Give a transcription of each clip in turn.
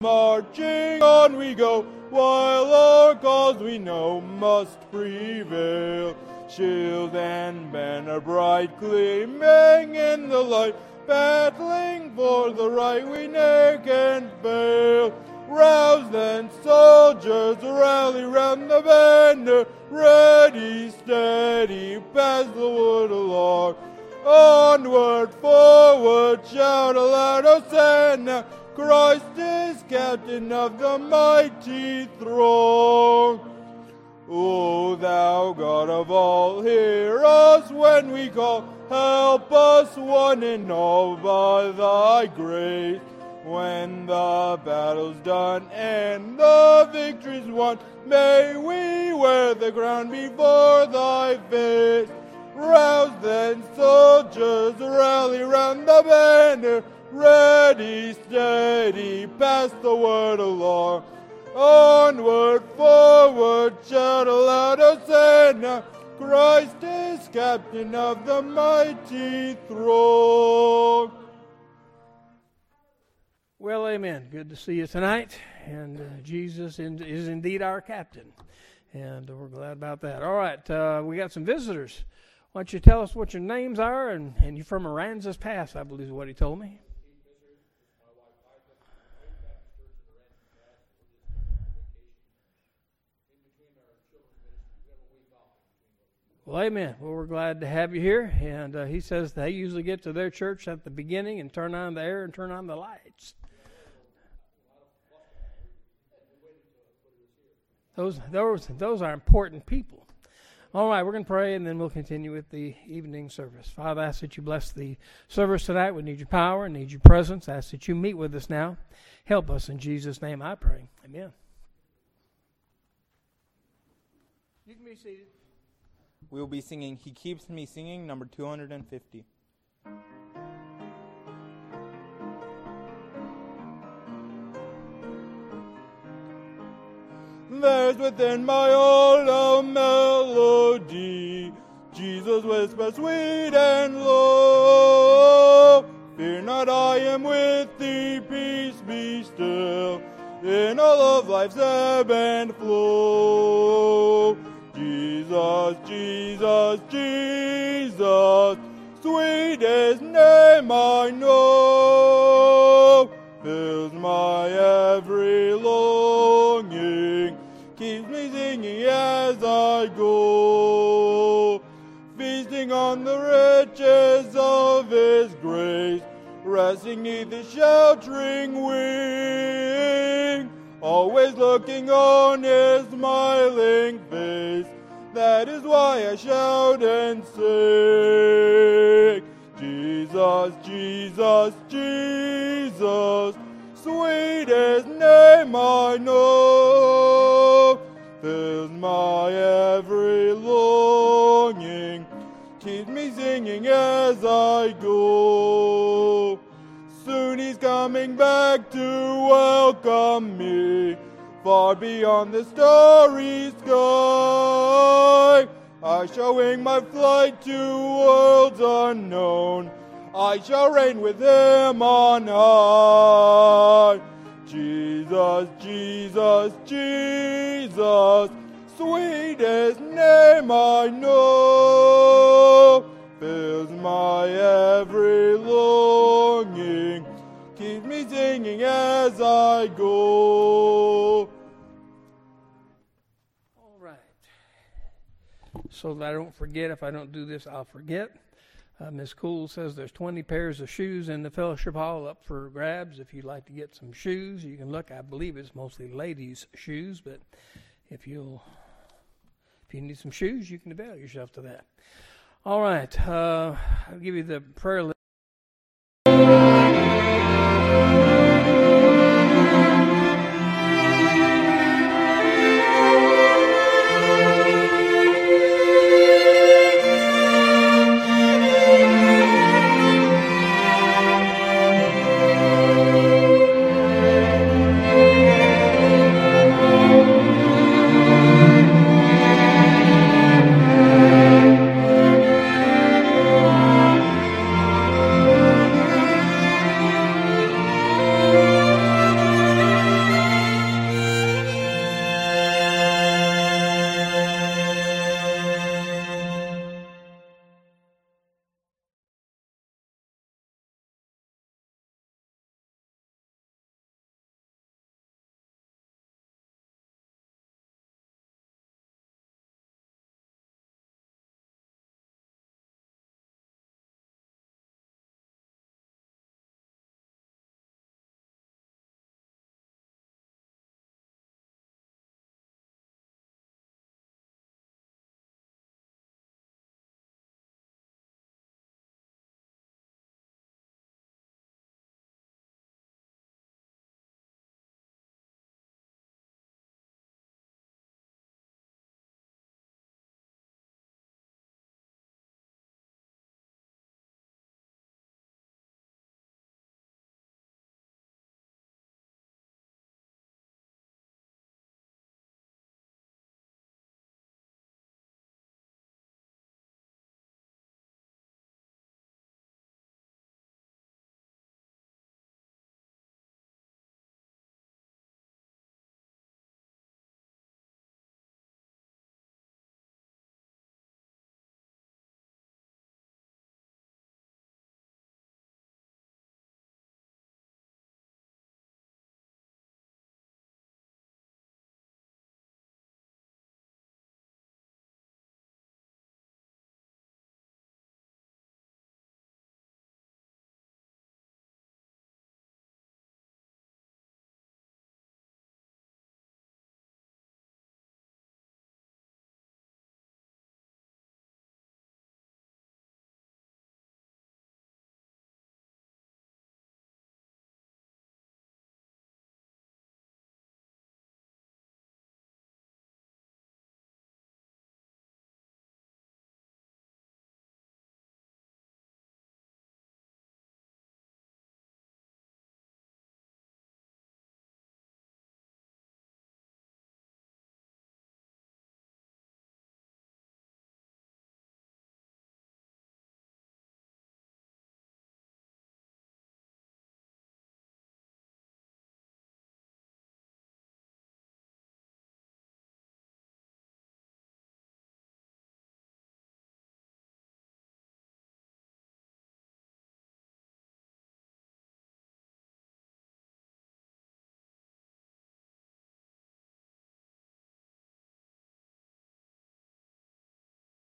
Marching on we go, while our cause we know must prevail. Shield and banner bright gleaming in the light, battling for the right we ne'er can fail. Rouse then, soldiers, rally round the banner, ready, steady, pass the wood along. Onward, forward, shout aloud, Hosanna! Christ is captain of the mighty throng. O thou God of all, hear us when we call. Help us one and all by thy grace. When the battle's done and the victory's won, may we wear the crown before thy face. Rouse then, soldiers, rally round the banner, ready, steady, pass the word along. Onward, forward, shout aloud, Hosanna! Christ is captain of the mighty throng. Well, amen. Good to see you tonight. And Jesus is indeed our captain. And we're glad about that. All right, we got some visitors. Why don't you tell us what your names are, and you're from Aransas Pass, I believe is what he told me. Well, amen. Well, we're glad to have you here. And he says they usually get to their church at the beginning and turn on the air and turn on the lights. Those are important people. All right, we're going to pray, and then we'll continue with the evening service. Father, I ask that you bless the service tonight. We need your power, need your presence. I ask that you meet with us now. Help us in Jesus' name, I pray. Amen. You can be seated. We will be singing He Keeps Me Singing, number 250. There's within my heart a melody, Jesus whispers sweet and low. Fear not, I am with thee, peace be still, in all of life's ebb and flow. Jesus, Jesus, Jesus, sweetest name I know, fills my every longing, keeps me singing as I go, feasting on the riches of His grace, resting neath His sheltering wing, always looking on His smiling face. That is why I shout and sing. Jesus, Jesus, Jesus, sweetest name I know, fills my every longing, keeps me singing as I go. Soon He's coming back to welcome me, far beyond the starry sky. I shall wing my flight to worlds unknown. I shall reign with Him on high. Jesus, Jesus, Jesus, sweetest name I know, fills my every longing, keeps me singing as I go. All right. So that I don't forget, if I don't do this, I'll forget. Ms. Cool says there's 20 pairs of shoes in the fellowship hall up for grabs. If you'd like to get some shoes, you can look. I believe it's mostly ladies' shoes, but if you need some shoes, you can avail yourself to that. All right. I'll give you the prayer list.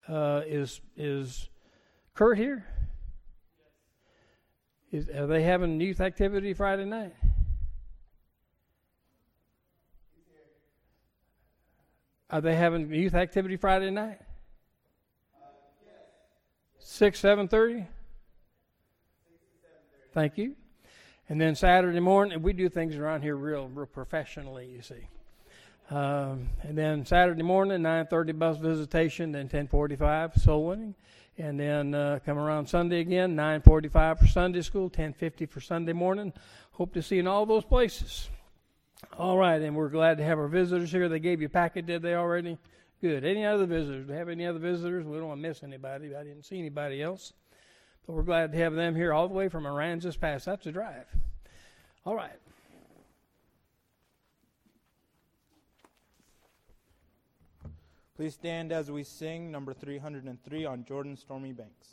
Is Kurt here? Are they having youth activity Friday night? Are they having youth activity Friday night? 6, 7:30? Thank you. And then Saturday morning, we do things around here real professionally, you see. And then Saturday morning, 9:30 bus visitation, then 10:45 soul winning. And then come around Sunday again, 9:45 for Sunday school, 10:50 for Sunday morning. Hope to see you in all those places. All right, and we're glad to have our visitors here. They gave you a packet, did they already? Good. Any other visitors? Do we have any other visitors? We don't want to miss anybody. I didn't see anybody else. But we're glad to have them here all the way from Aransas Pass. That's a drive. All right. Please stand as we sing number 303 on Jordan's Stormy Banks.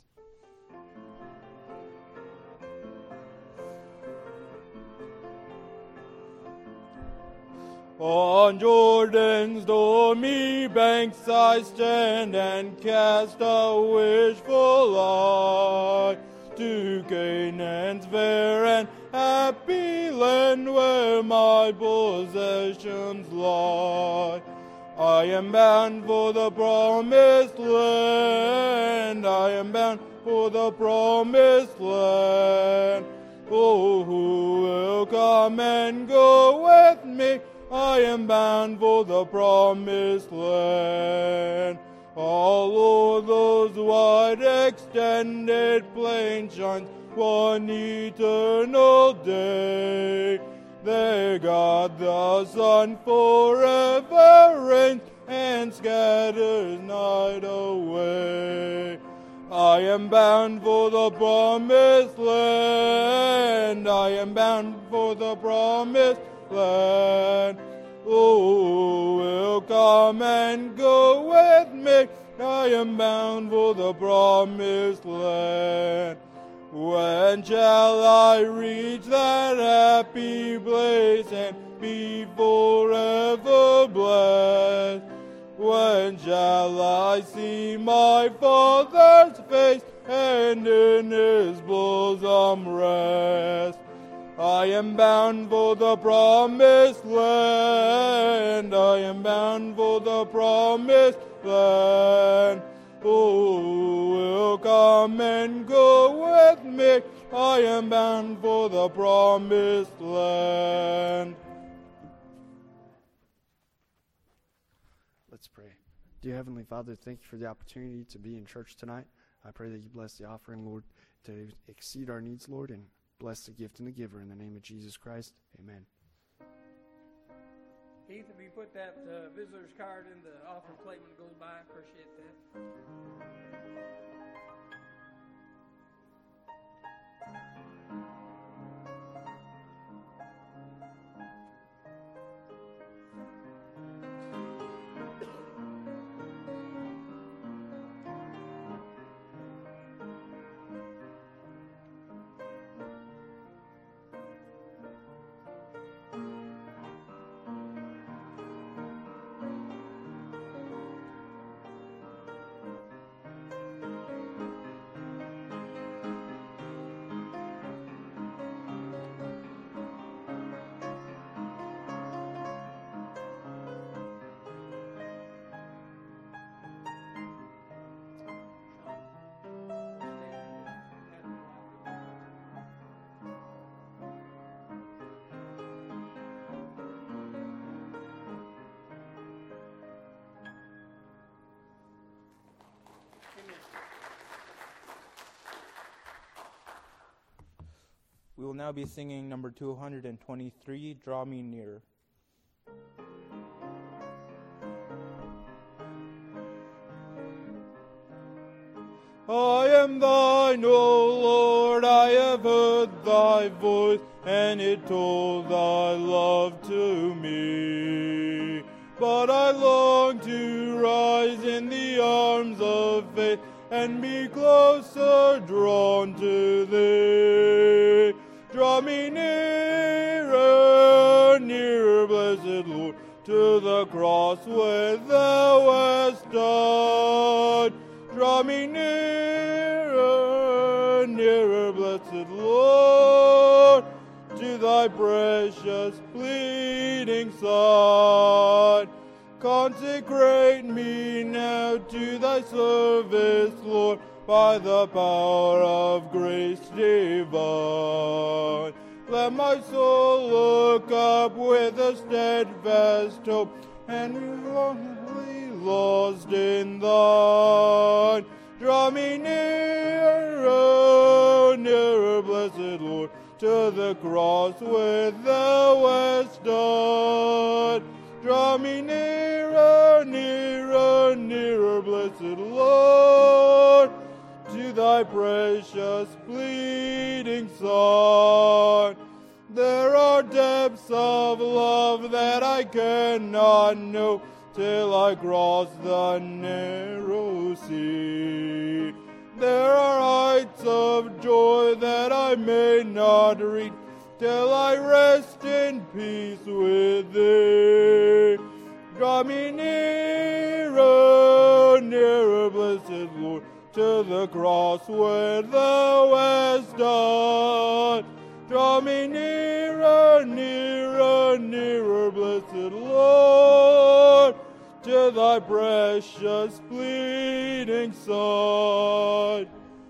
On Jordan's stormy banks I stand and cast a wishful eye to Canaan's fair and happy land where my possessions lie. I am bound for the promised land. I am bound for the promised land. Oh, who will come and go with me? I am bound for the promised land. All o'er those wide extended plains shines one eternal day. There God the Son forever reigns and scatters night away. I am bound for the promised land. I am bound for the promised land. Oh, will come and go with me. I am bound for the promised land. When shall I reach that happy place and be forever blessed? When shall I see my Father's face and in His bosom rest? I am bound for the promised land. I am bound for the promised land. Oh, will come and go with me. I am bound for the promised land. Let's pray. Dear Heavenly Father, thank you for the opportunity to be in church tonight. I pray that you bless the offering, Lord, to exceed our needs, Lord, and bless the gift and the giver. In the name of Jesus Christ, amen. Keith, if you put that visitor's card in the offering plate when it goes by, I appreciate that. We will now be singing number 223, Draw Me Nearer. I am thine, O Lord, I have heard thy voice, and it told thy love to me. But I long to rise in the arms of faith, and be closer drawn to thee. Draw me nearer, nearer, blessed Lord, to the cross where thou hast died. Draw me nearer, nearer, blessed Lord, to thy precious pleading Son. Consecrate me now to thy service, Lord, by the power of grace divine. Let my soul look up with a steadfast hope, and be longingly lost in thine. Draw me nearer, nearer, blessed Lord, to the cross with thou hast done. Draw me nearer, nearer, nearer, blessed Lord, to thy precious pleading Son. There are depths of love that I cannot know till I cross the narrow sea. There are heights of joy that I may not reach till I rest in peace with thee. Draw me nearer, nearer, blessed Lord, to the cross where thou hast died. Draw me nearer, nearer, nearer, blessed Lord, to thy precious pleading Son.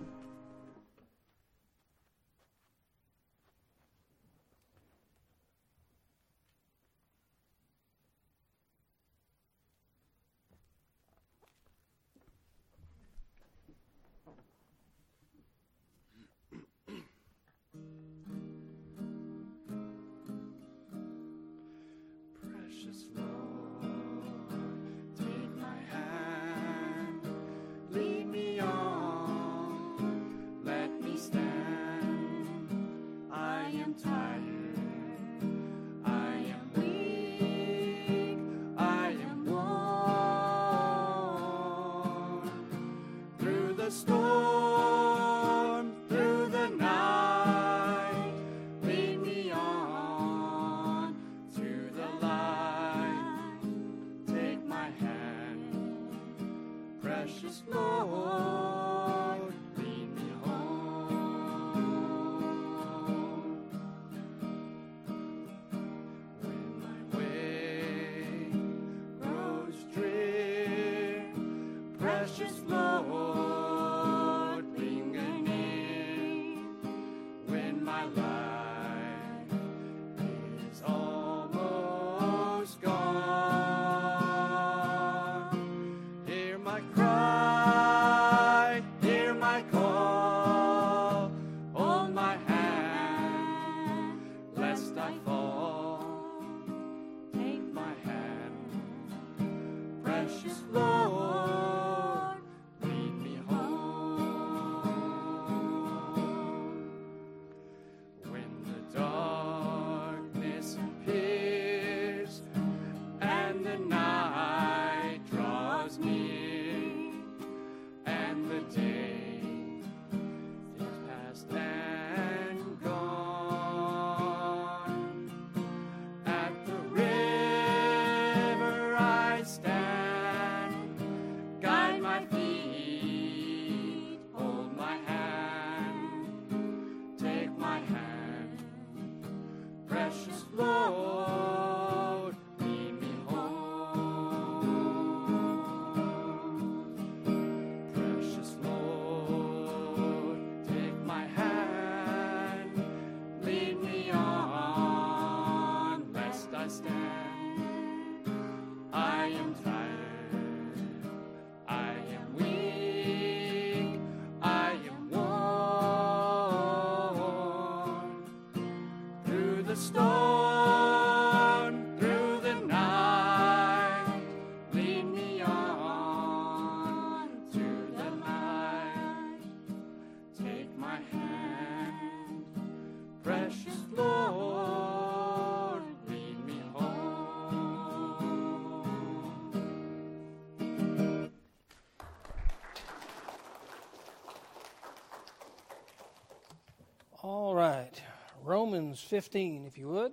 All right, Romans 15, if you would.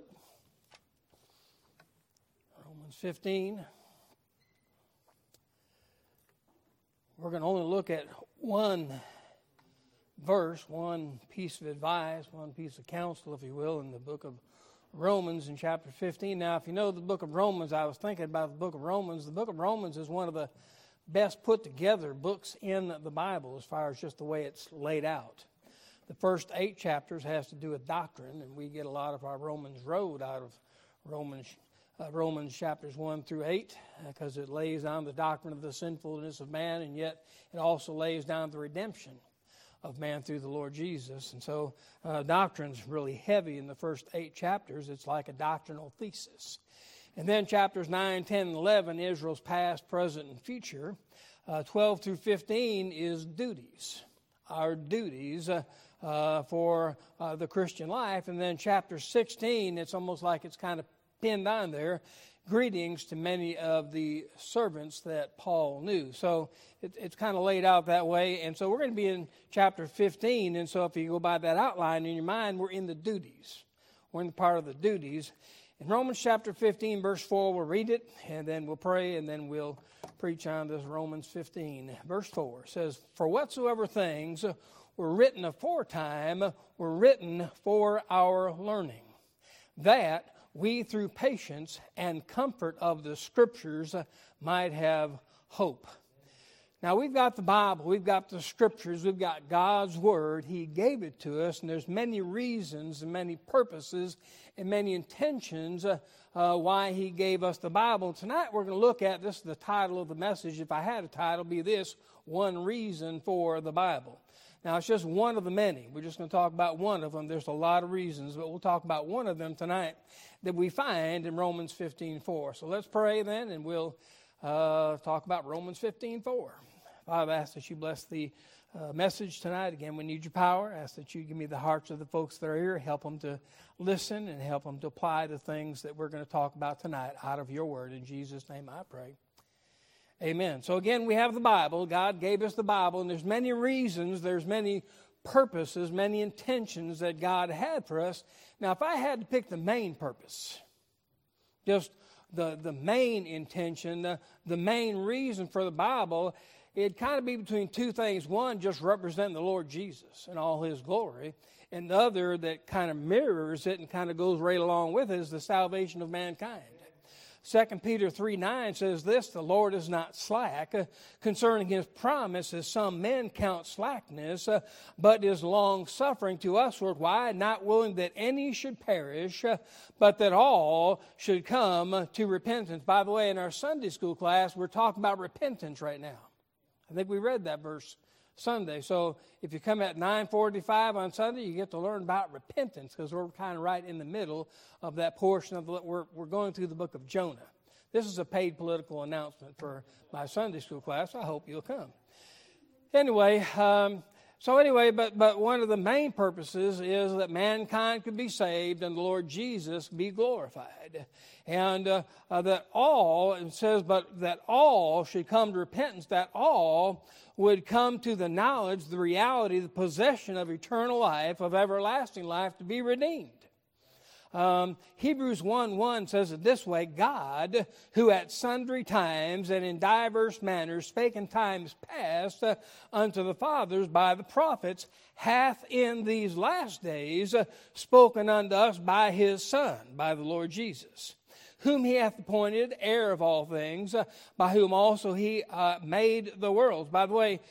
Romans 15. We're going to only look at one verse, one piece of advice, one piece of counsel, if you will, in the book of Romans in chapter 15. Now, if you know the book of Romans, I was thinking about the book of Romans. The book of Romans is one of the best put together books in the Bible as far as just the way it's laid out. The first 8 chapters has to do with doctrine, and we get a lot of our Romans road out of Romans chapters 1 through 8, because it lays down the doctrine of the sinfulness of man, and yet it also lays down the redemption of man through the Lord Jesus. And so doctrine's really heavy in the first 8 chapters. It's like a doctrinal thesis. And then chapters 9, 10, and 11, Israel's past, present, and future. 12 through 15 is duties, our duties for the Christian life. And then chapter 16, it's almost like it's kind of pinned on there, greetings to many of the servants that Paul knew. So it's kind of laid out that way. And so we're going to be in chapter 15. And so if you go by that outline in your mind, we're in the duties. We're in the part of the duties. In Romans chapter 15, verse 4, we'll read it, and then we'll pray, and then we'll preach on this Romans 15. Verse 4 says, "For whatsoever things were written aforetime were written for our learning, that we through patience and comfort of the Scriptures might have hope." Now, we've got the Bible, we've got the Scriptures, we've got God's Word. He gave it to us, and there's many reasons and many purposes and many intentions why He gave us the Bible. Tonight we're going to look at, this is the title of the message, if I had a title, it'd be this: One Reason for the Bible. Now, it's just one of the many. We're just going to talk about one of them. There's a lot of reasons, but we'll talk about one of them tonight that we find in Romans 15:4. So let's pray then, and we'll talk about Romans 15:4. Father, I ask that you bless the message tonight. Again, we need your power. I ask that you give me the hearts of the folks that are here. Help them to listen and help them to apply the things that we're going to talk about tonight out of your word. In Jesus' name I pray. Amen. So again, we have the Bible. God gave us the Bible, and there's many reasons, there's many purposes, many intentions that God had for us. Now, if I had to pick the main purpose, just the main intention, the main reason for the Bible, it'd kind of be between two things. One, just representing the Lord Jesus and all His glory. And the other that kind of mirrors it and kind of goes right along with it is the salvation of mankind. 2 Peter 3:9 says this: "The Lord is not slack concerning His promise, as some men count slackness, but is long-suffering to usward." Why? "Not willing that any should perish, but that all should come to repentance." By the way, in our Sunday school class, we're talking about repentance right now. I think we read that verse Sunday. So if you come at 9:45 on Sunday, you get to learn about repentance, because we're kind of right in the middle of that portion of we're going through the book of Jonah. This is a paid political announcement for my Sunday school class. I hope you'll come. Anyway, but one of the main purposes is that mankind could be saved and the Lord Jesus be glorified. And that all, it says, but that all should come to repentance, that all would come to the knowledge, the reality, the possession of eternal life, of everlasting life, to be redeemed. Hebrews 1:1 says it this way: "God, who at sundry times and in diverse manners spake in times past unto the fathers by the prophets, hath in these last days spoken unto us by His Son," by the Lord Jesus, "whom He hath appointed heir of all things, by whom also He made the worlds." By the way,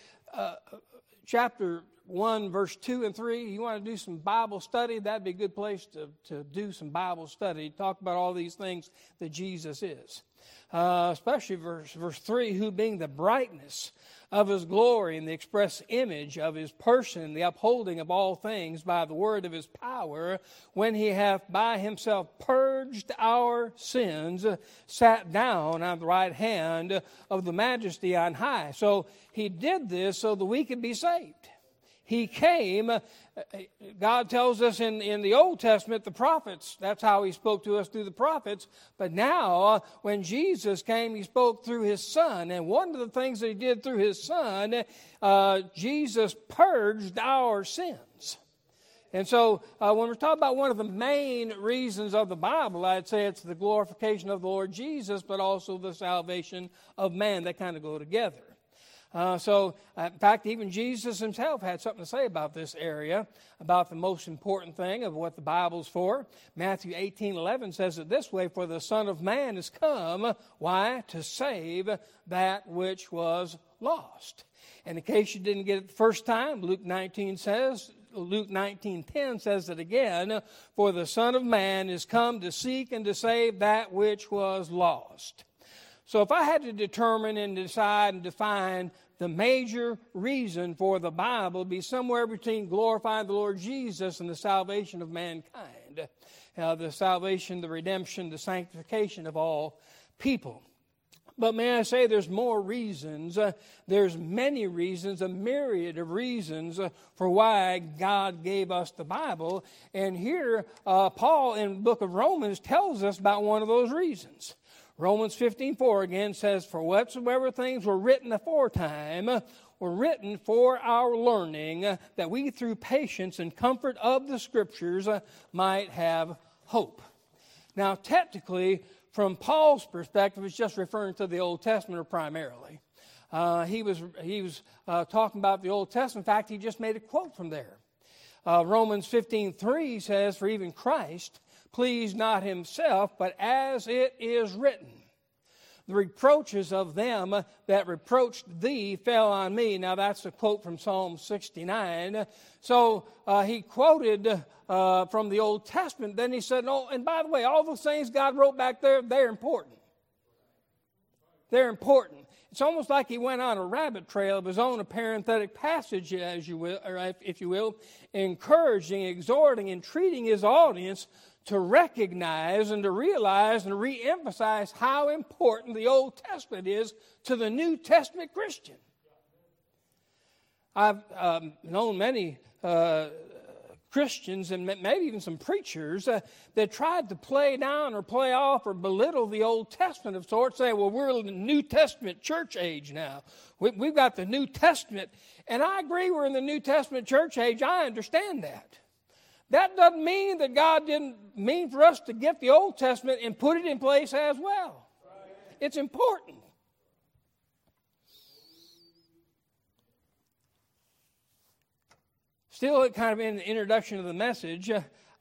chapter 1, verse 2 and 3, you want to do some Bible study, that'd be a good place to do some Bible study. Talk about all these things that Jesus is. Especially verse 3, "who being the brightness of His glory and the express image of His person, the upholding of all things by the word of His power, when He hath by Himself purged our sins, sat down on the right hand of the Majesty on high." So He did this so that we could be saved. He came, God tells us in the Old Testament, the prophets, that's how He spoke to us, through the prophets. But now, when Jesus came, He spoke through His Son. And one of the things that He did through His Son, Jesus purged our sins. And so when we're talking about one of the main reasons of the Bible, I'd say it's the glorification of the Lord Jesus, but also the salvation of man. They kind of go together. In fact, even Jesus himself had something to say about this area, about the most important thing of what the Bible's for. Matthew 18:11 says it this way, "For the Son of Man is come," why? "To save that which was lost." And in case you didn't get it the first time, Luke 19:10 says it again, "For the Son of Man is come to seek and to save that which was lost." So if I had to determine and decide and define the major reason for the Bible, it'd be somewhere between glorifying the Lord Jesus and the salvation of mankind. The salvation, the redemption, the sanctification of all people. But may I say there's more reasons, there's many reasons, a myriad of reasons for why God gave us the Bible. And here, Paul in the book of Romans tells us about one of those reasons. Romans 15:4 again says, "For whatsoever things were written aforetime were written for our learning, that we through patience and comfort of the Scriptures might have hope." Now, technically, from Paul's perspective, it's just referring to the Old Testament primarily. He was talking about the Old Testament. In fact, he just made a quote from there. Romans 15:3 says, "For even Christ pleased not himself, but as it is written, the reproaches of them that reproached thee fell on me." Now that's a quote from Psalm 69. So he quoted from the Old Testament. Then he said, "Oh, and by the way, all those things God wrote back there, they're important. They're important." It's almost like he went on a rabbit trail of his own parenthetic passage, as you will, or if you will, encouraging, exhorting, and treating his audience to recognize and to realize and re-emphasize how important the Old Testament is to the New Testament Christian. I've known many Christians and maybe even some preachers that tried to play down or play off or belittle the Old Testament of sorts, say, "Well, we're in the New Testament church age now. We've got the New Testament." And I agree we're in the New Testament church age. I understand that. That doesn't mean that God didn't mean for us to get the Old Testament and put it in place as well. It's important. Still, kind of in the introduction of the message,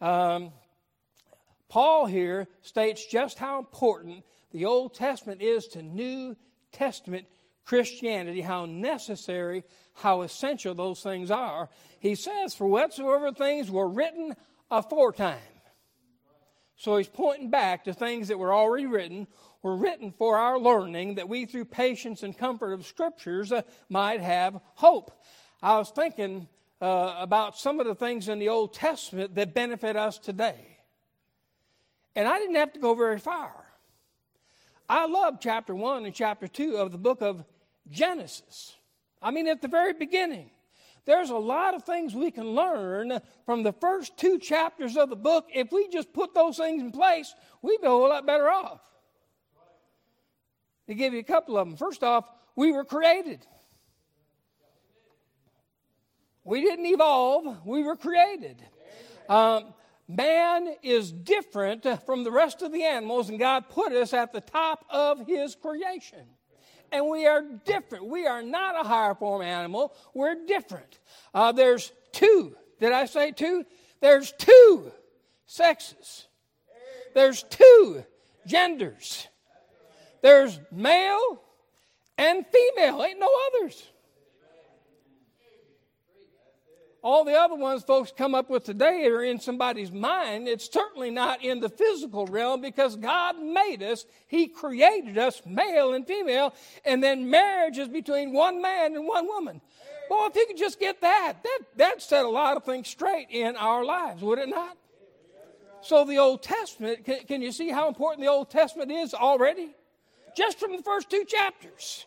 Paul here states just how important the Old Testament is to New Testament Christianity, how necessary, how essential those things are. He says, "For whatsoever things were written aforetime." So he's pointing back to things that were already written, were written for our learning, that we through patience and comfort of Scriptures might have hope. I was thinking about some of the things in the Old Testament that benefit us today. And I didn't have to go very far. I love chapter 1 and chapter 2 of the book of Genesis. I mean, at the very beginning, there's a lot of things we can learn from the first 2 chapters of the book. If we just put those things in place, we'd be a whole lot better off. To give you a couple of them. First off, we were created. We didn't evolve, we were created. Man is different from the rest of the animals, and God put us at the top of His creation. And we are different. We are not a higher form animal. We're different. There's 2. Did I say 2? There's 2 sexes. There's 2 genders. There's male and female. Ain't no others. All the other ones folks come up with today are in somebody's mind. It's certainly not in the physical realm, because God made us. He created us, male and female, and then marriage is between one man and one woman. Boy, if you could just get that'd set a lot of things straight in our lives, would it not? So the Old Testament, can you see how important the Old Testament is already? Just from the first 2 chapters.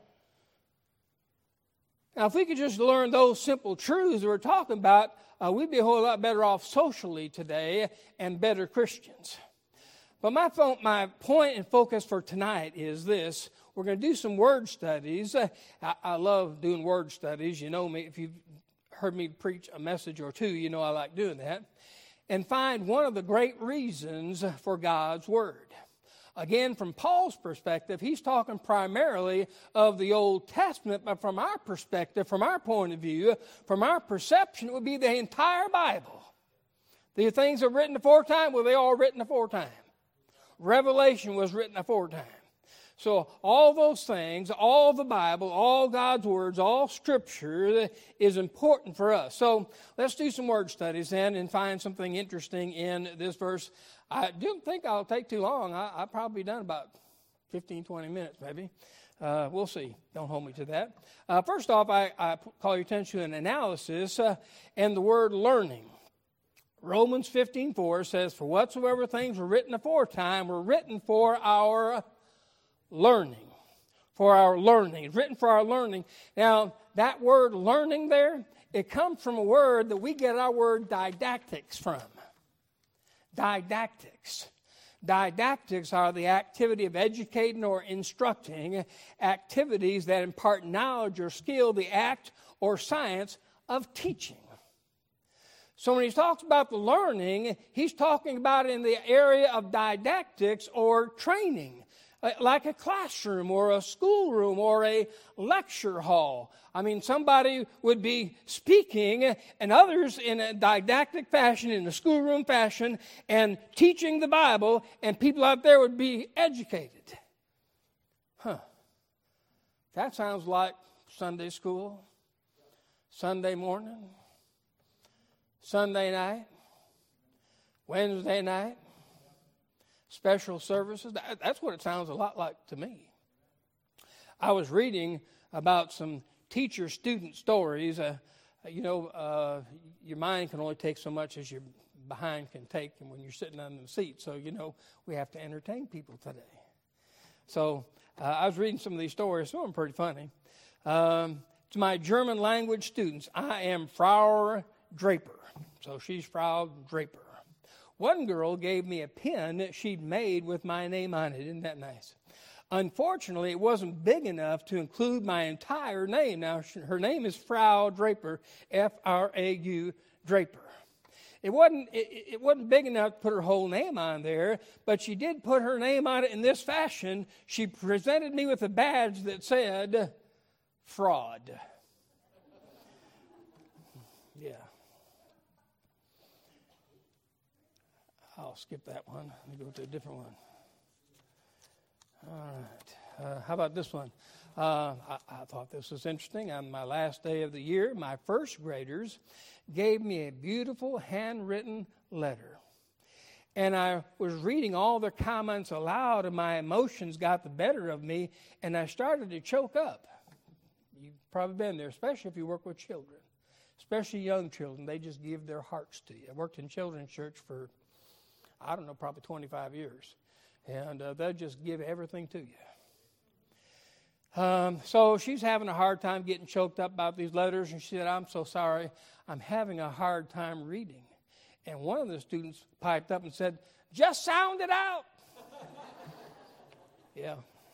Now, if we could just learn those simple truths we're talking about, we'd be a whole lot better off socially today and better Christians. But my point and focus for tonight is this. We're going to do some word studies. I love doing word studies. You know me. If you've heard me preach a message or 2, you know I like doing that. And find one of the great reasons for God's Word. again, from Paul's perspective, he's talking primarily of the Old Testament, but from our perspective, from our point of view, from our perception, it would be the entire Bible. The things that are written aforetime, well, they all written aforetime. Revelation was written aforetime. So all those things, all the Bible, all God's words, all Scripture is important for us. So let's do some word studies then and find something interesting in this verse. I don't think I'll take too long. I'll probably be done about 15, 20 minutes maybe. We'll see. Don't hold me to that. First off, I call your attention to an analysis and the word learning. Romans 15:4 says, "For whatsoever things were written aforetime were written for our learning." For our learning. It's written for our learning. Now, that word learning there, it comes from a word that we get our word didactics from. Didactics. Didactics are the activity of educating or instructing, activities that impart knowledge or skill, the act or science of teaching. So when he talks about the learning, he's talking about in the area of didactics or training, like a classroom or a schoolroom or a lecture hall. I mean, somebody would be speaking and others in a didactic fashion, in a schoolroom fashion, and teaching the Bible, and people out there would be educated. That sounds like Sunday school, Sunday morning, Sunday night, Wednesday night, special services. That's what it sounds a lot like to me. I was reading about some teacher-student stories. Your mind can only take so much as your behind can take when you're sitting on the seat. So, we have to entertain people today. So I was reading some of these stories. Some of them pretty funny. To my German language students, I am Frau Draper. So she's Frau Draper. One girl gave me a pen that she'd made with my name on it. Isn't that nice? Unfortunately, it wasn't big enough to include my entire name. Now, her name is Frau Draper, F-R-A-U, Draper. It wasn't big enough to put her whole name on there, but she did put her name on it in this fashion. She presented me with a badge that said, fraud. Yeah. I'll skip that one. Let me go to a different one. All right. How about this one? I thought this was interesting. On my last day of the year, my first graders gave me a beautiful handwritten letter. And I was reading all their comments aloud, and my emotions got the better of me, and I started to choke up. You've probably been there, especially if you work with children, especially young children. They just give their hearts to you. I worked in children's church for, probably 25 years. And they'll just give everything to you. So she's having a hard time getting choked up about these letters. And she said, I'm so sorry. I'm having a hard time reading. And one of the students piped up and said, just sound it out. Yeah.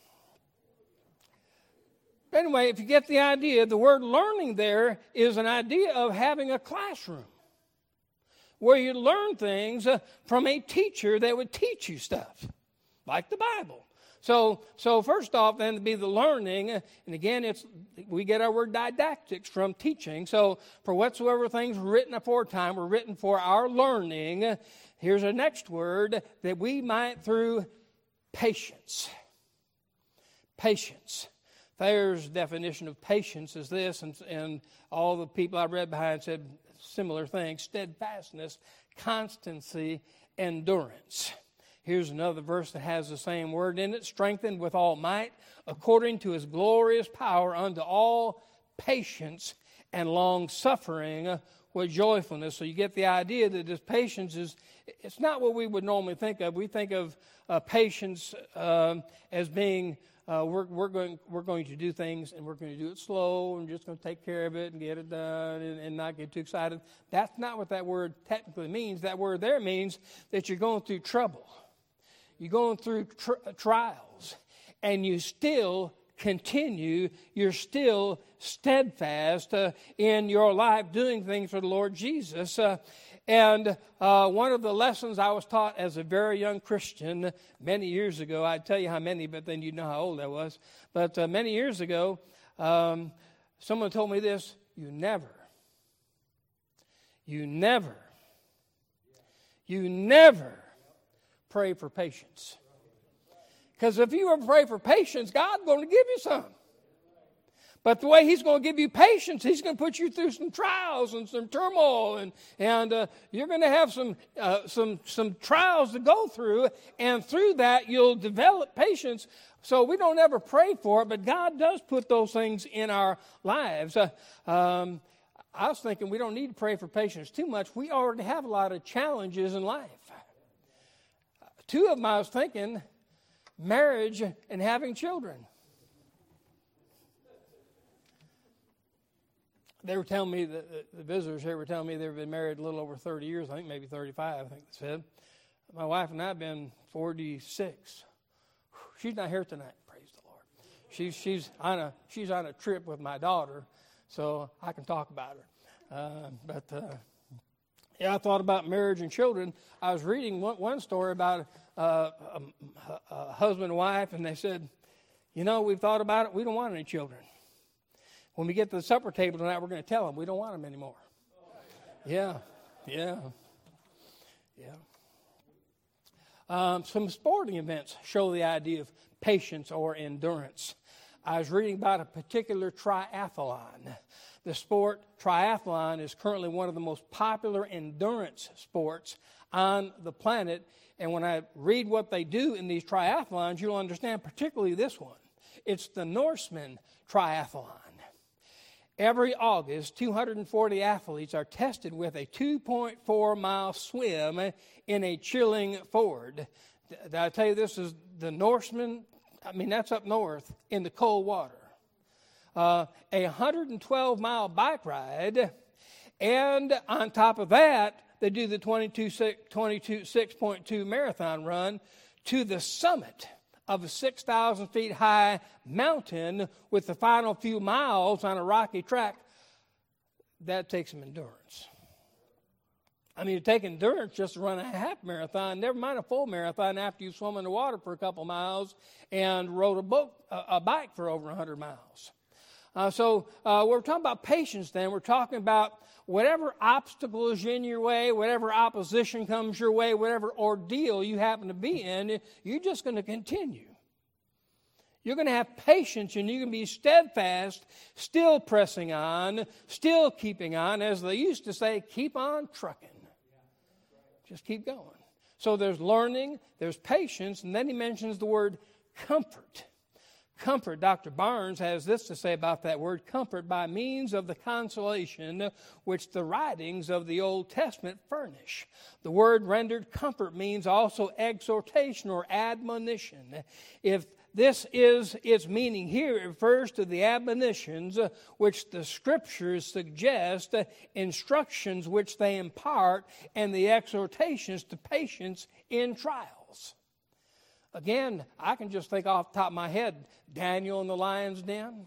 Anyway, if you get the idea, the word learning there is an idea of having a classroom where you learn things from a teacher that would teach you stuff, like the Bible. So first off, then, to be the learning, and again, we get our word didactics from teaching. So, for whatsoever things written aforetime were written for our learning, here's a next word, that we might through patience. Patience. Thayer's definition of patience is this, and all the people I read behind said similar things: steadfastness, constancy, endurance. Here's another verse that has the same word in it: strengthened with all might, according to his glorious power, unto all patience and long suffering with joyfulness. So you get the idea that this patience it's not what we would normally think of. We think of patience as being we're going to do things, and we're going to do it slow, and just going to take care of it and get it done and not get too excited. That's not what that word technically means. That word there means that you're going through trouble. You're going through trials, and you still continue. You're still steadfast in your life doing things for the Lord Jesus. And one of the lessons I was taught as a very young Christian many years ago, I'd tell you how many, but then you'd know how old I was. But many years ago, someone told me this: you never pray for patience. Because if you ever pray for patience, God's going to give you some. But the way He's going to give you patience, He's going to put you through some trials and some turmoil, and you're going to have some trials to go through, and through that you'll develop patience. So we don't ever pray for it, but God does put those things in our lives. I was thinking we don't need to pray for patience too much. We already have a lot of challenges in life. Two of them I was thinking: marriage and having children. They were telling me, the visitors here were telling me they've been married a little over 30 years, I think maybe 35, I think they said. My wife and I have been 46. She's not here tonight, praise the Lord. She's on a trip with my daughter, so I can talk about her. I thought about marriage and children. I was reading one story about a husband and wife, and they said, we've thought about it, we don't want any children. When we get to the supper table tonight, we're going to tell them we don't want them anymore. Yeah. Some sporting events show the idea of patience or endurance. I was reading about a particular triathlon. The sport triathlon is currently one of the most popular endurance sports on the planet. And when I read what they do in these triathlons, you'll understand particularly this one. It's the Norseman Triathlon. Every August, 240 athletes are tested with a 2.4-mile swim in a chilling ford. Did I tell you this is the Norseman? That's up north in the cold water. A 112-mile bike ride, and on top of that, they do the 6.2 marathon run to the summit of a 6,000 feet high mountain with the final few miles on a rocky track. That takes some endurance. It takes endurance just to run a half marathon, never mind a full marathon after you've swum in the water for a couple miles and rode a bike for over 100 miles. So we're talking about patience then. We're talking about whatever obstacle is in your way, whatever opposition comes your way, whatever ordeal you happen to be in, you're just going to continue. You're going to have patience, and you're going to be steadfast, still pressing on, still keeping on. As they used to say, keep on trucking. Just keep going. So there's learning, there's patience, and then he mentions the word comfort. Comfort, Dr. Barnes has this to say about that word, comfort, by means of the consolation which the writings of the Old Testament furnish. The word rendered comfort means also exhortation or admonition. If this is its meaning here, it refers to the admonitions which the Scriptures suggest, instructions which they impart, and the exhortations to patience in trials. Again, I can just think off the top of my head, Daniel in the lion's den,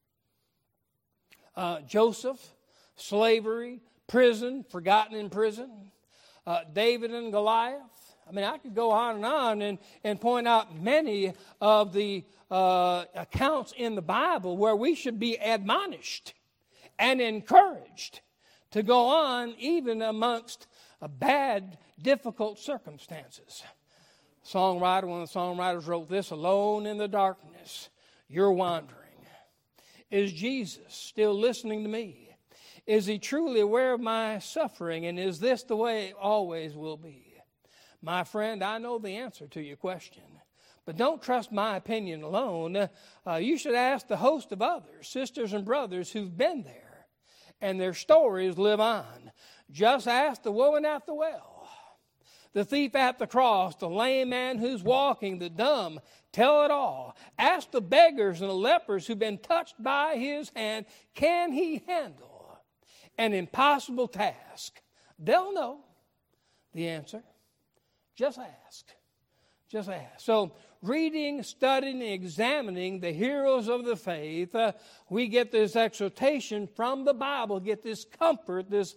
Joseph, slavery, prison, forgotten in prison, David and Goliath. I could go on and point out many of the accounts in the Bible where we should be admonished and encouraged to go on even amongst bad, difficult circumstances. One of the songwriters wrote this: alone in the darkness, you're wandering. Is Jesus still listening to me? Is he truly aware of my suffering? And is this the way it always will be? My friend, I know the answer to your question. But don't trust my opinion alone. You should ask the host of others, sisters and brothers who've been there, and their stories live on. Just ask the woman at the well, the thief at the cross, the lame man who's walking, the dumb. Tell it all. Ask the beggars and the lepers who've been touched by his hand, can he handle an impossible task? They'll know the answer. Just ask. Just ask. So reading, studying, and examining the heroes of the faith, we get this exhortation from the Bible, get this comfort, this,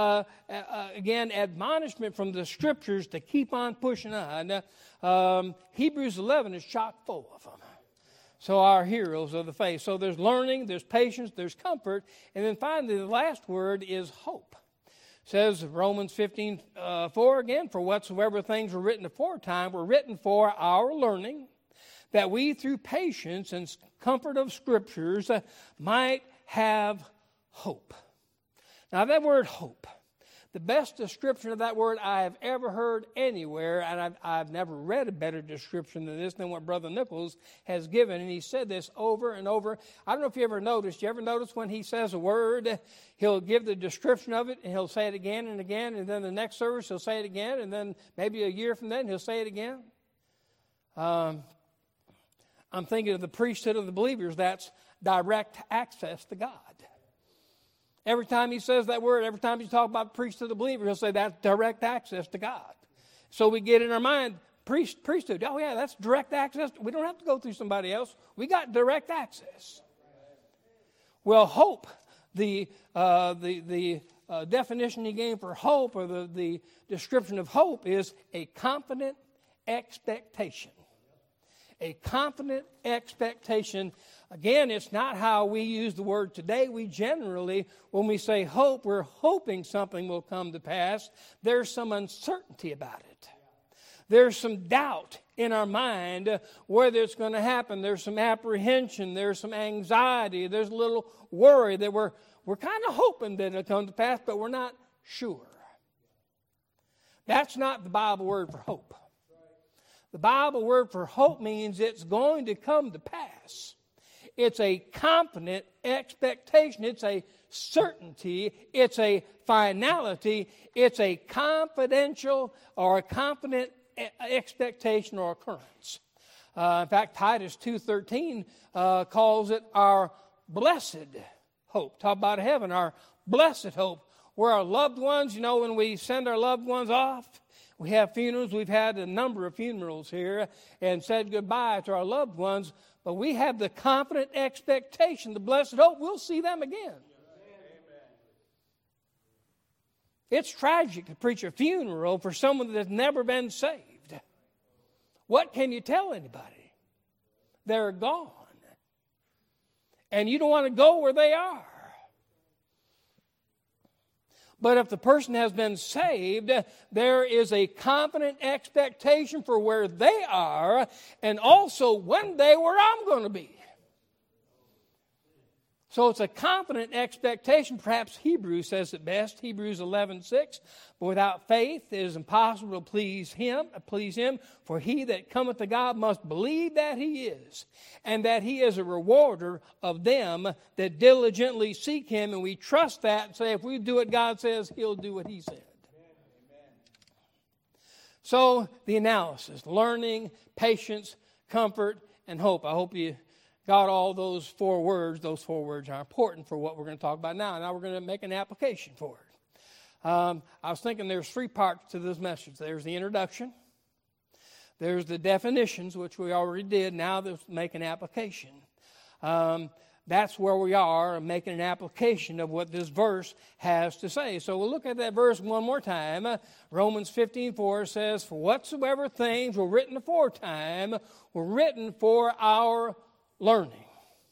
again, admonishment from the Scriptures to keep on pushing on. Hebrews 11 is chock full of them. So our heroes of the faith. So there's learning, there's patience, there's comfort, and then finally the last word is hope. It says Romans 15:4 again, for whatsoever things were written aforetime were written for our learning, that we through patience and comfort of Scriptures might have hope. Now that word hope, the best description of that word I have ever heard anywhere, and I've never read a better description than this than what Brother Nichols has given, and he said this over and over. I don't know if you ever noticed. You ever notice when he says a word, he'll give the description of it, and he'll say it again and again, and then the next service he'll say it again, and then maybe a year from then he'll say it again? I'm thinking of the priesthood of the believers. That's direct access to God. Every time he says that word, every time he talks about priesthood of the believer, he'll say that's direct access to God. So we get in our mind, priesthood. Oh yeah, that's direct access. We don't have to go through somebody else. We got direct access. Well, hope, the definition he gave for hope, or the description of hope, is a confident expectation. A confident expectation. Again, it's not how we use the word today. We generally, when we say hope, we're hoping something will come to pass. There's some uncertainty about it. There's some doubt in our mind whether it's going to happen. There's some apprehension. There's some anxiety. There's a little worry that we're kind of hoping that it'll come to pass, but we're not sure. That's not the Bible word for hope. The Bible word for hope means it's going to come to pass. It's a confident expectation. It's a certainty. It's a finality. It's a confidential or a confident expectation or occurrence. In fact, Titus 2:13 calls it our blessed hope. Talk about heaven, our blessed hope. Where our loved ones, when we send our loved ones off, we have funerals. We've had a number of funerals here and said goodbye to our loved ones. But we have the confident expectation, the blessed hope, we'll see them again. Amen. It's tragic to preach a funeral for someone that's never been saved. What can you tell anybody? They're gone. And you don't want to go where they are. But if the person has been saved, there is a confident expectation for where they are, and also one day where I'm going to be. So it's a confident expectation. Perhaps Hebrews says it best, Hebrews 11:6. But without faith it is impossible to please him. For he that cometh to God must believe that he is, and that he is a rewarder of them that diligently seek him. And we trust that and say if we do what God says, he'll do what he said. Amen. So the analysis, learning, patience, comfort, and hope. I hope you got all those four words. Those four words are important for what we're going to talk about now. Now we're going to make an application for it. I was thinking there's three parts to this message. There's the introduction. There's the definitions, which we already did. Now let's make an application. That's where we are, making an application of what this verse has to say. So we'll look at that verse one more time. Romans 15:4 says, for whatsoever things were written aforetime were written for our learning.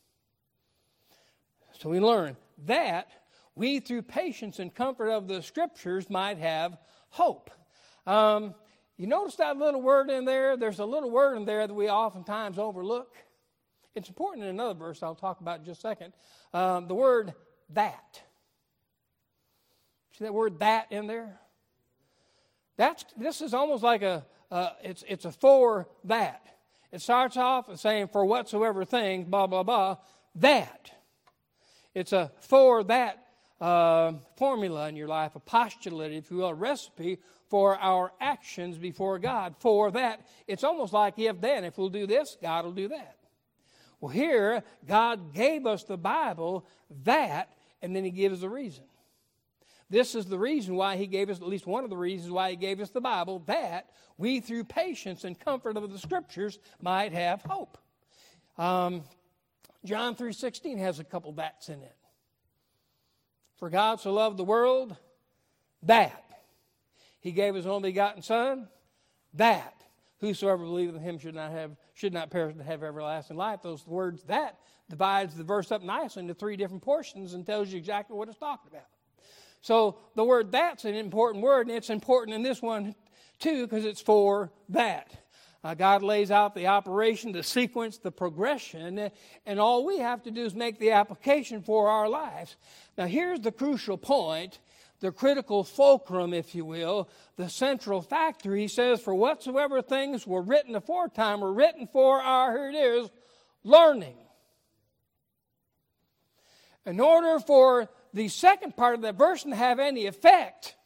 So we learn that we, through patience and comfort of the Scriptures, might have hope. You notice that little word in there? There's a little word in there that we oftentimes overlook. It's important in another verse I'll talk about in just a second. The word that. See that word that in there? This is almost like it's a for that. It starts off as saying, for whatsoever things, blah, blah, blah, that. It's a for that formula in your life, a postulate, if you will, a recipe for our actions before God. For that. It's almost like if then. If we'll do this, God will do that. Well, here, God gave us the Bible, that, and then he gives a reason. This is the reason why he gave us, at least one of the reasons why he gave us the Bible, that we through patience and comfort of the Scriptures might have hope. John 3:16 has a couple that's in it. For God so loved the world, that he gave his only begotten Son, that whosoever believeth in him should not perish but have everlasting life. Those words, that divides the verse up nicely into three different portions and tells you exactly what it's talking about. So the word that's an important word, and it's important in this one too because it's for that. God lays out the operation, the sequence, the progression, and all we have to do is make the application for our lives. Now here's the crucial point, the critical fulcrum, if you will, the central factor. He says, for whatsoever things were written aforetime were written for our, here it is, learning. In order for the second part of that verse to have any effect,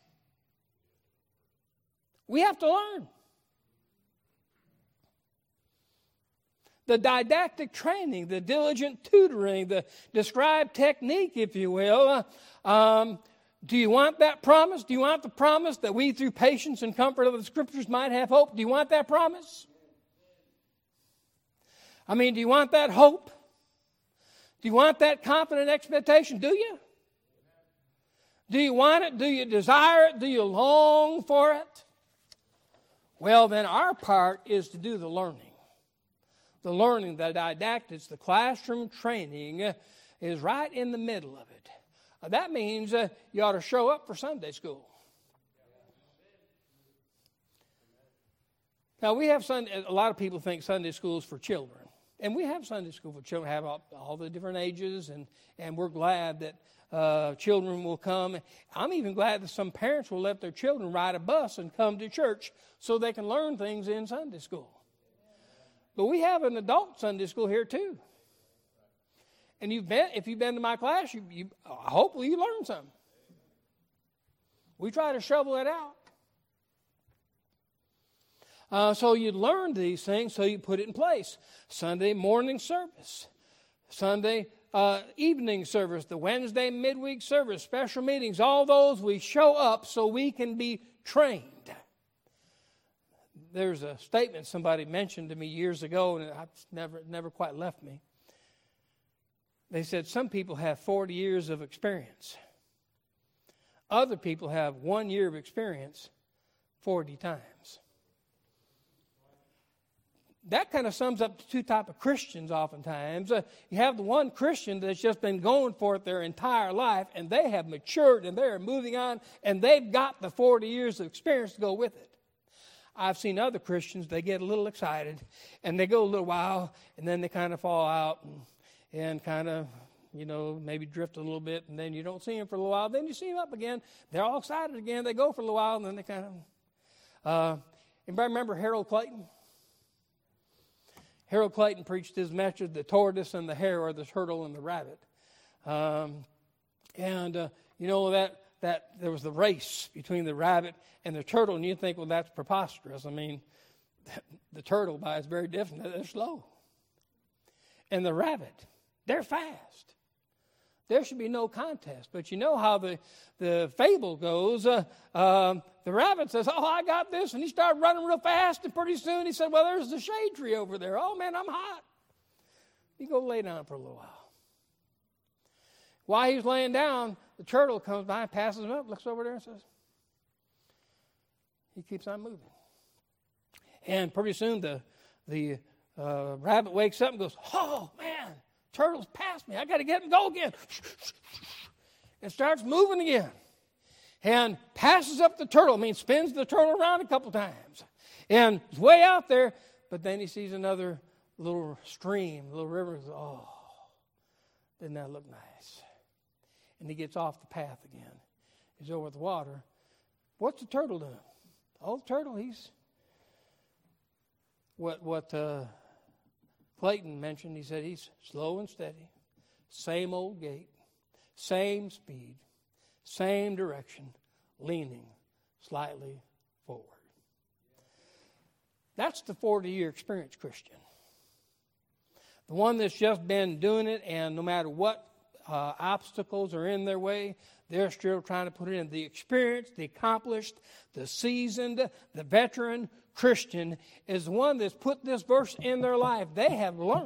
we have to learn. The didactic training, the diligent tutoring, the described technique, if you will. Do you want that promise? Do you want the promise that we through patience and comfort of the Scriptures might have hope? Do you want that promise? I mean, do you want that hope? Do you want that confident expectation? Do you? Do you want it? Do you desire it? Do you long for it? Well, then our part is to do the learning. The learning, the didactics, the classroom training is right in the middle of it. That means you ought to show up for Sunday school. Now, we have a lot of people think Sunday school is for children. And we have Sunday school for children, have all the different ages, and we're glad that children will come. I'm even glad that some parents will let their children ride a bus and come to church so they can learn things in Sunday school. But we have an adult Sunday school here too. And if you've been to my class, hopefully you learned something. We try to shovel it out. So you learn these things, so you put it in place. Sunday morning service, Sunday evening service, the Wednesday midweek service, special meetings, all those we show up so we can be trained. There's a statement somebody mentioned to me years ago, and it's never quite left me. They said some people have 40 years of experience. Other people have 1 year of experience 40 times. That kind of sums up the two types of Christians oftentimes. You have the one Christian that's just been going for it their entire life, and they have matured, and they're moving on, and they've got the 40 years of experience to go with it. I've seen other Christians, they get a little excited, and they go a little while, and then they kind of fall out and kind of, maybe drift a little bit, and then you don't see them for a little while. Then you see them up again. They're all excited again. They go for a little while, and then they kind of... anybody remember Harold Clayton? Harold Clayton preached his message, The Tortoise and the Hare, or the Turtle and the Rabbit. That there was the race between the rabbit and the turtle, and you think, well, that's preposterous. I mean, the turtle, by its very definition, they're slow. And the rabbit, they're fast. There should be no contest. But you know how the fable goes. The rabbit says, oh, I got this. And he started running real fast, and pretty soon he said, well, there's the shade tree over there. Oh, man, I'm hot. You go lay down for a little while. While he's laying down, the turtle comes by, passes him up, looks over there and says, he keeps on moving. And pretty soon the rabbit wakes up and goes, oh, man, turtle's passed me. I got to get him, go again. And starts moving again. And passes up the turtle. Spins the turtle around a couple times. And he's way out there, but then he sees another little stream, little river. Goes, oh, didn't that look nice? And he gets off the path again. He's over the water. What's the turtle doing? Oh, the turtle, he's... What Clayton mentioned, he said he's slow and steady. Same old gait. Same speed. Same direction. Leaning slightly forward. That's the 40-year experience Christian. The one that's just been doing it, and no matter what obstacles are in their way, They're still trying to put it in. The experienced, the accomplished, the seasoned, the veteran Christian is the one that's put this verse in their life. They have learned.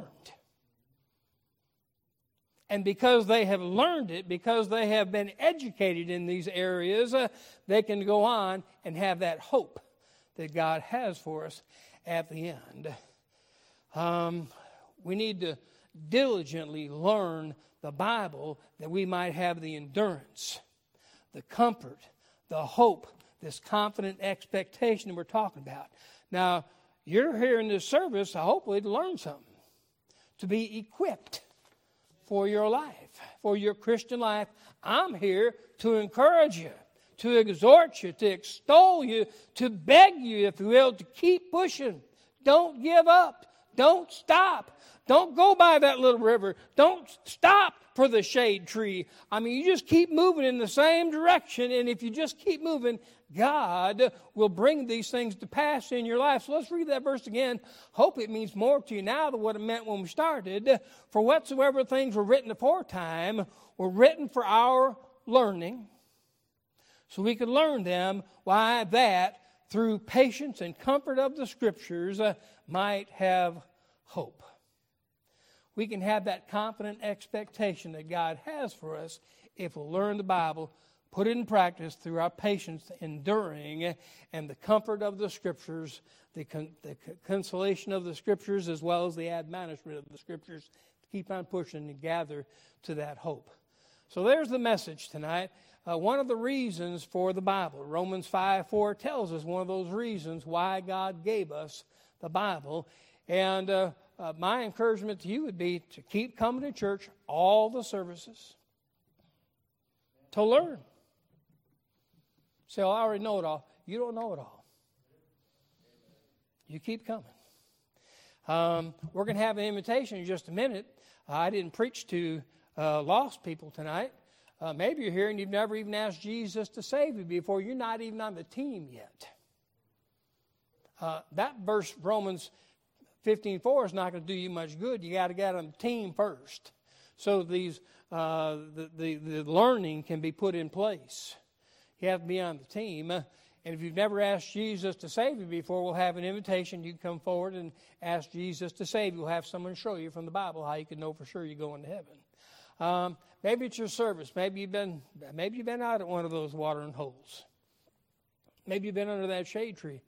And because they have learned it, because they have been educated in these areas, they can go on and have that hope that God has for us at the end. We need to diligently learn the Bible that we might have the endurance, the comfort, the hope, this confident expectation that we're talking about. Now, you're here in this service, hopefully, to learn something, to be equipped for your life, for your Christian life. I'm here to encourage you, to exhort you, to extol you, to beg you, if you will, to keep pushing. Don't give up. Don't stop. Don't go by that little river. Don't stop for the shade tree. I mean, you just keep moving in the same direction, and if you just keep moving, God will bring these things to pass in your life. So let's read that verse again. Hope it means more to you now than what it meant when we started. For whatsoever things were written aforetime were written for our learning, so we could learn them. Why? That through patience and comfort of the Scriptures might have hope. We can have that confident expectation that God has for us if we'll learn the Bible, put it in practice through our patience, enduring, and the comfort of the Scriptures, the consolation of the Scriptures, as well as the admonishment of the Scriptures, to keep on pushing and gather to that hope. So there's the message tonight. One of the reasons for the Bible. Romans 5:4 tells us one of those reasons why God gave us the Bible. And my encouragement to you would be to keep coming to church, all the services, to learn. Say, I already know it all. You don't know it all. You keep coming. We're going to have an invitation in just a minute. I didn't preach to lost people tonight. Maybe you're here and you've never even asked Jesus to save you before. You're not even on the team yet. That verse, Romans 15:4, is not going to do you much good. You got to get on the team first. So these the learning can be put in place. You have to be on the team. And if you've never asked Jesus to save you before, we'll have an invitation. You can come forward and ask Jesus to save you. We'll have someone show you from the Bible how you can know for sure you're going to heaven. Maybe it's your service. Maybe you've been out at one of those watering holes. Maybe you've been under that shade tree.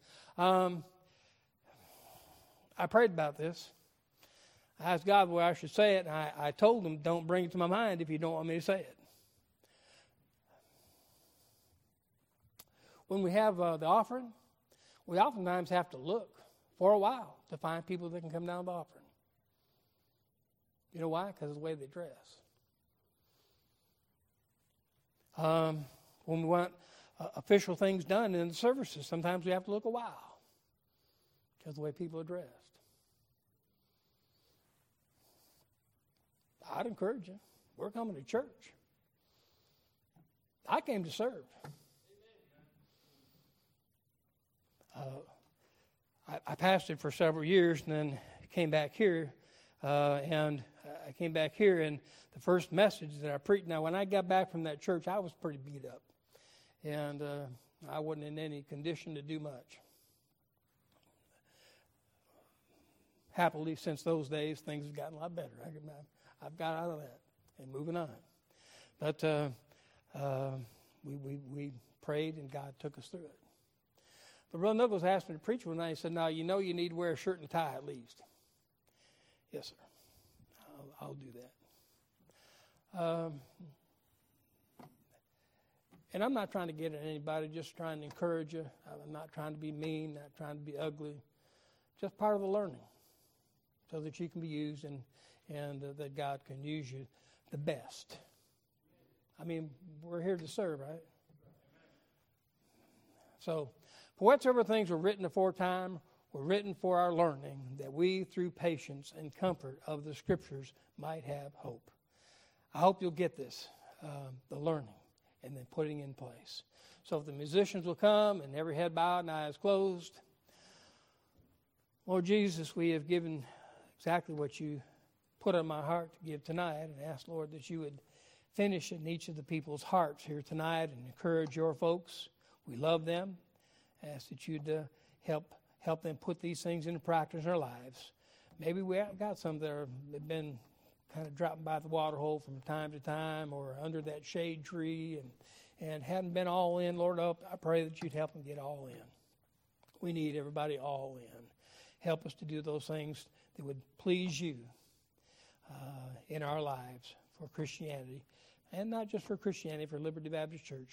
I prayed about this. I asked God where I should say it, and I told him, don't bring it to my mind if you don't want me to say it. When we have the offering, we oftentimes have to look for a while to find people that can come down the offering. You know why? Because of the way they dress. When we want official things done in the services, sometimes we have to look a while because of the way people are dressed. I'd encourage you. We're coming to church. I came to serve. I pastored for several years and then came back here. And I came back here, and the first message that I preached, now when I got back from that church, I was pretty beat up. And I wasn't in any condition to do much. Happily, since those days, things have gotten a lot better. I've got out of that and moving on. But we prayed, and God took us through it. But Brother Nichols asked me to preach one night. He said, now, you know you need to wear a shirt and a tie at least. Yes, sir. I'll do that. And I'm not trying to get at anybody, just trying to encourage you. I'm not trying to be mean, not trying to be ugly. Just part of the learning so that you can be used and that God can use you the best. I mean, we're here to serve, right? So, for whatsoever things were written aforetime were written for our learning, that we, through patience and comfort of the Scriptures, might have hope. I hope you'll get this, the learning, and then putting in place. So if the musicians will come and every head bowed and eyes closed. Lord Jesus, we have given exactly what you put on my heart to give tonight, and ask, Lord, that you would finish in each of the people's hearts here tonight and encourage your folks. We love them. Ask that you'd help them put these things into practice in their lives. Maybe we have got some that have been kind of dropping by the water hole from time to time or under that shade tree and hadn't been all in. Lord, I pray that you'd help them get all in. We need everybody all in. Help us to do those things that would please you in our lives for Christianity. And not just for Christianity, for Liberty Baptist Church.